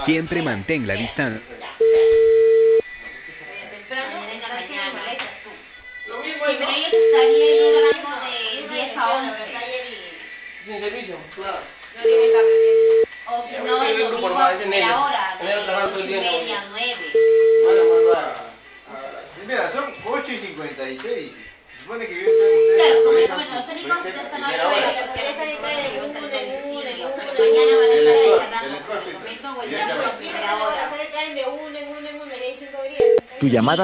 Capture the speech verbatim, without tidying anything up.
Siempre mantén la distancia. Sí, pero ellos estarían en un rango de diez a once. Sin servicio, claro. O si no, el domingo a primera hora, de ocho y media a nueve. Mira, son ocho y cincuenta y seis. Se supone que yo estoy con ustedes. Claro, como les comento, los técnicos ya están a la hora, porque a veces pueden preguntar el domicilio, pero mañana van a estar encerrando, como les comento, o el domingo a primera hora. Tu llamada